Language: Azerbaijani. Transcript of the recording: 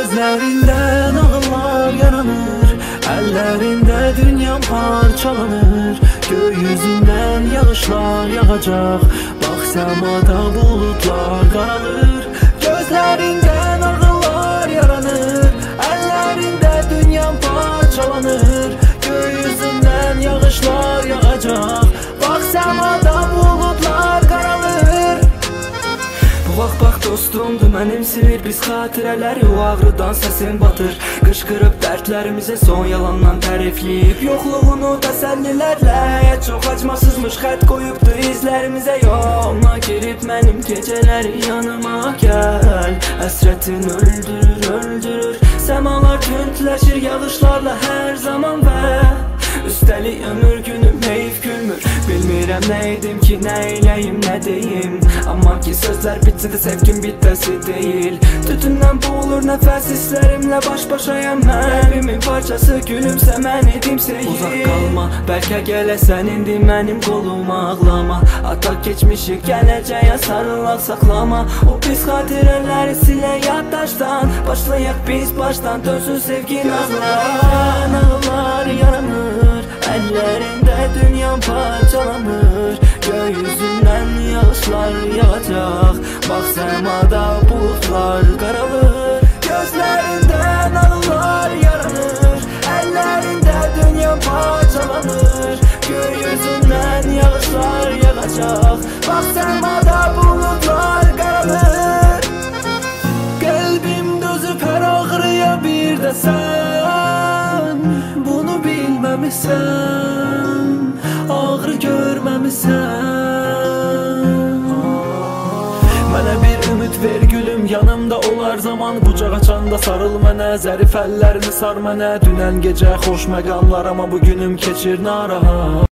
Gözlerinden ağlar yaranır, ellerinde dünyam parçalanır. Gökyüzünden yağışlar yağacak, bak semada bulutlar karalır. Gözlerinden ağlar yaranır, ellerinde dünyam parçalanır. Gökyüzünden yağışlar yağacak, bak semada bulutlar karalır. Bak dostumdu mənim sivir biz xatirələri, o ağrıdan səsin batır. Qışqırıb dərdlərimizə son yalandan tərifləyib, yoxluğunu təsəllilərlə çox acmasızmış xət qoyubdu izlərimizə. Yoluna girib mənim gecələri yanıma gəl, həsrətin öldürür, öldürür. Səmalar tündləşir yağışlarla hər zaman və üstəlik ömür günüm heyf gülmür. Bilmirəm nə edim ki, nə eləyim, nə deyim. Amma ki sözlər bitsin də sevgim bitməsi deyil. Tütündən boğulur nəfəs hisslərimlə baş-başayam mən. Qəlbimin parçası gülümsə mən edim seyir. Uzaq qalma, bəlkə gələsən indi mənim qoluma ağlama. Ataq keçmişi gələcəyə sarılaq saxlama. O pis xatirələri silək yaddaşdan, başlayaq biz başdan, dönsün sevgi nazlan. Ağlar yaranır, əllərində dünyam parçalanır. Gökyüzündən yağışlar yağacaq, bak səmada bulutlar qaralır. Gözlərindən ağlar yaranır, əllərində dünyam parçalanır. Gökyüzündən yağışlar yağacaq, bak səmada bulutlar qaralır. Qəlbim dözüb hər ağrıya bir də sən, bunu bilməmisən, ağrı görməmisən. Mənə bir ümid ver gülüm, yanımda olar zaman. Qucaq açanda sarıl mənə, zərif əllərini sar mənə. Dünən gecə xoş məqamlar, amma bugünüm keçir narahat.